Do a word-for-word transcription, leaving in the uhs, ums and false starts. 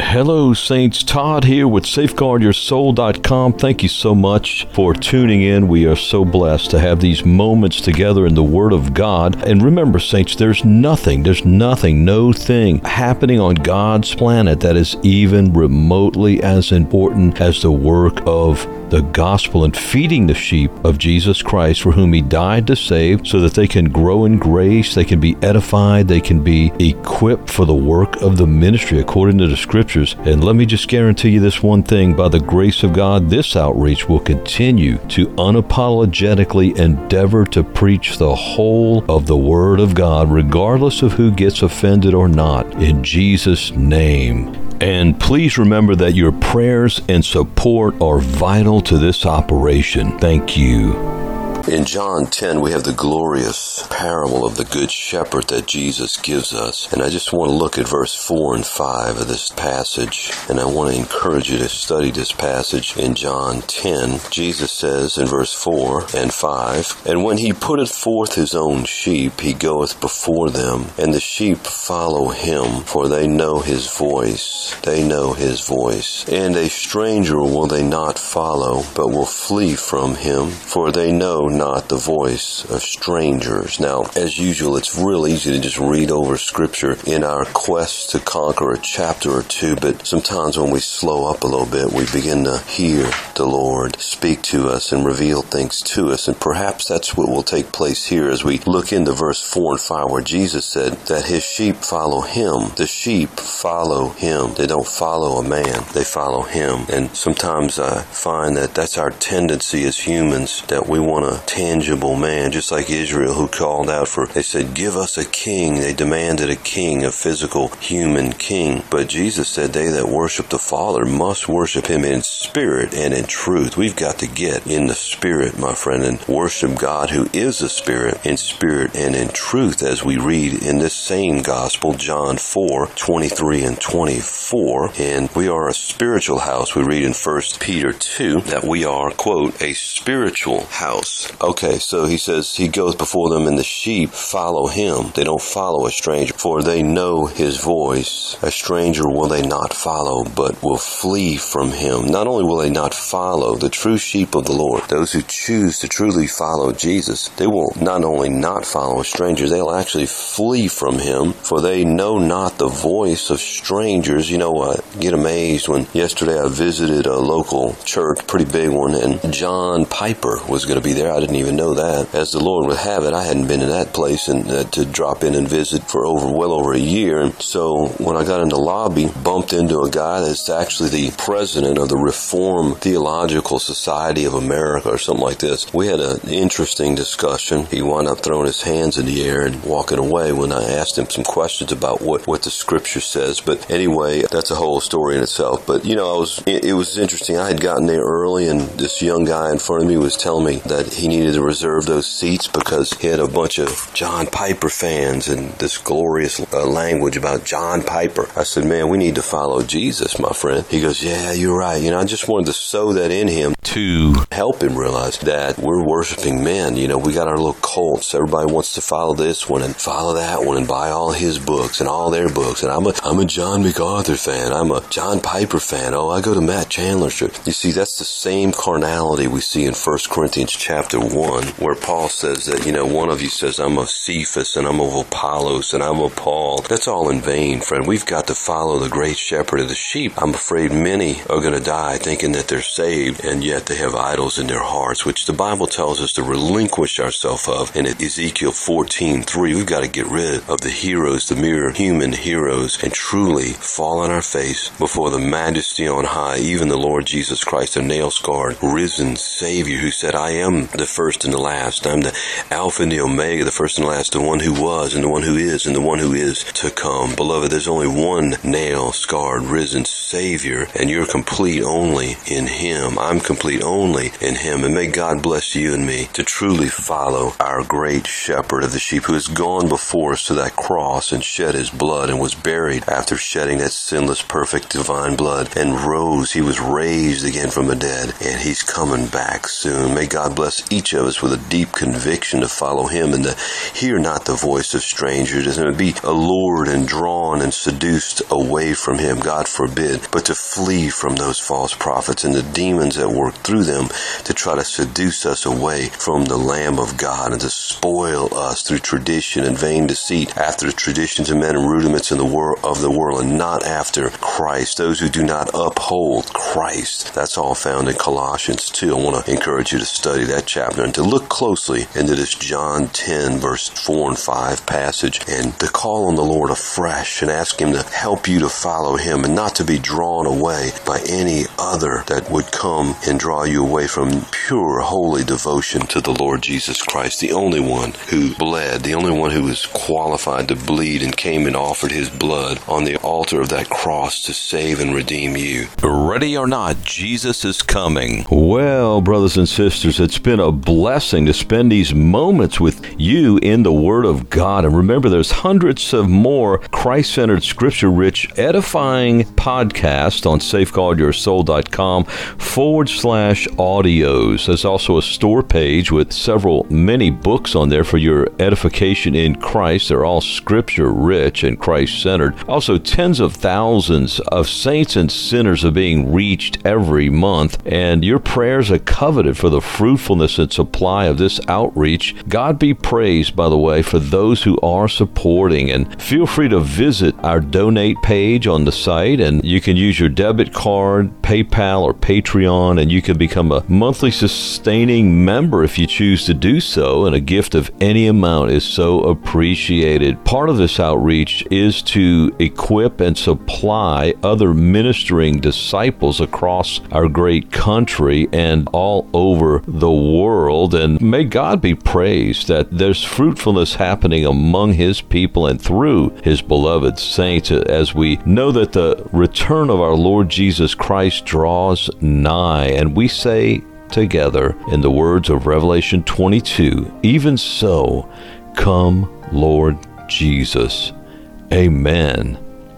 Hello, Saints. Todd here with Safeguard Your Soul dot com. Thank you so much for tuning in. We are so blessed to have these moments together in the Word of God. And remember, Saints, there's nothing, there's nothing, no thing happening on God's planet that is even remotely as important as the work of the gospel and feeding the sheep of Jesus Christ, for whom He died to save, so that they can grow in grace, they can be edified, they can be equipped for the work of the ministry according to the Scriptures. And let me just guarantee you this one thing: by the grace of God, this outreach will continue to unapologetically endeavor to preach the whole of the Word of God, regardless of who gets offended or not, in Jesus' name. And please remember that your prayers and support are vital to this operation. Thank you. In John ten, we have the glorious parable of the Good Shepherd that Jesus gives us. And I just want to look at verse four and five of this passage. And I want to encourage you to study this passage in John ten. Jesus says in verse four and five, "And when he putteth forth his own sheep, he goeth before them, and the sheep follow him, for they know his voice. They know his voice. And a stranger will they not follow, but will flee from him, for they know not the voice of strangers." Now, as usual, it's real easy to just read over Scripture in our quest to conquer a chapter or two, but sometimes when we slow up a little bit, we begin to hear the Lord speak to us and reveal things to us, and perhaps that's what will take place here as we look into verse four and five, where Jesus said that his sheep follow him. The sheep follow him. They don't follow a man. They follow him. And sometimes I find that that's our tendency as humans, that we want a tangible man, just like Israel, who called out for, they said, "Give us a king." They demanded a king, a physical human king. But Jesus said they that worship the Father must worship him in spirit and in truth. We've got to get in the spirit, my friend, and worship God, who is a spirit, in spirit and in truth, as we read in this same gospel, John four, twenty-three and twenty-four. And we are a spiritual house. We read in First Peter two that we are, quote, a spiritual house. Okay, so he says he goes before them, and the sheep follow him. They don't follow a stranger, for they know his voice. A stranger will they not follow, but will flee from him. Not only will they not follow the true sheep of the Lord, those who choose to truly follow Jesus, they will not only not follow a stranger, they'll actually flee from him, for they know not the voice of strangers. You know, I get amazed when yesterday I visited a local church, pretty big one, and John Piper was going to be there. I didn't even know that. As the Lord would have it, I hadn't been in that place and uh, to drop in and visit for over well over a year. And so when I got in the lobby, bumped into a guy that's actually the president of the Reformed Theological Society of America or something like this. We had an interesting discussion. He wound up throwing his hands in the air and walking away when I asked him some questions about what, what the Scripture says. But anyway, that's a whole story in itself. But, you know, I was it, it was interesting. I had gotten there early, and this young guy in front of me was telling me that he needed to reserve those seats because he had a bunch of John Piper fans and this glorious uh, language about John Piper. I said, "Man, we need to follow Jesus, my friend." He goes, "Yeah, you're right." You know, I just wanted to sow that in him to help him realize that we're worshiping men. You know, we got our little cults. Everybody wants to follow this one and follow that one and buy all his books and all their books. And I'm a I'm a John MacArthur fan. I'm a John Piper fan. Oh, I go to Matt Chandler's church. You see, that's the same carnality we see in First Corinthians chapter one, where Paul says that, you know, one of you says, "I'm of Cephas and I'm of Apollos and I'm of Paul." That's all in vain, friend. We've got to follow the great shepherd of the sheep. I'm afraid many are going to die thinking that they're saved, and yet they have idols in their hearts, which the Bible tells us to relinquish ourselves of. In Ezekiel fourteen three, we've got to get rid of the heroes, the mere human heroes, and truly fall on our face before the majesty on high, even the Lord Jesus Christ, a nail-scarred, risen Savior, who said, "I am the first and the last. I'm the Alpha and the Omega, the first and the last, the one who was and the one who is and the one who is to come." Beloved, there's only one nail-scarred, risen Savior, and you're complete only in Him. I'm complete only in Him. And may God bless you and me to truly follow our great shepherd of the sheep, who has gone before us to that cross and shed His blood and was buried after shedding that sinless, perfect, divine blood, and rose. He was raised again from the dead, and He's coming back soon. May God bless each each of us with a deep conviction to follow him and to hear not the voice of strangers and to be allured and drawn and seduced away from him, God forbid, but to flee from those false prophets and the demons that work through them to try to seduce us away from the Lamb of God and to spoil us through tradition and vain deceit, after the traditions of men and rudiments in the world of the world, and not after Christ. Those who do not uphold Christ. That's all found in Colossians two. I want to encourage you to study that chapter and to look closely into this John ten verse four and five passage and to call on the Lord afresh and ask him to help you to follow him and not to be drawn away by any other that would come and draw you away from pure, holy devotion to the Lord Jesus Christ, the only one who bled, the only one who was qualified to bleed and came and offered his blood on the altar of that cross to save and redeem you. Ready or not, Jesus is coming. Well, brothers and sisters, it's been a blessing to spend these moments with you in the Word of God. And remember, there's hundreds of more Christ-centered, scripture-rich, edifying podcasts on safeguardyoursoul.com forward slash audios. There's also a store page with several, many books on there for your edification in Christ. They're all scripture-rich and Christ-centered. Also, tens of thousands of saints and sinners are being reached every month, and your prayers are coveted for the fruitfulness and supply of this outreach. God be praised, by the way, for those who are supporting, and feel free to visit our donate page on the site, and you can use your debit card, PayPal, or Patreon, and you can become a monthly sustaining member if you choose to do so, and a gift of any amount is so appreciated. Part of this outreach is to equip and supply other ministering disciples across our great country and all over the world, and may God be praised that there's fruitfulness happening among his people and through his beloved saints, as we know that the return of our Lord Jesus Christ draws nigh. And we say together in the words of Revelation twenty-two, even so, come, Lord Jesus. Amen.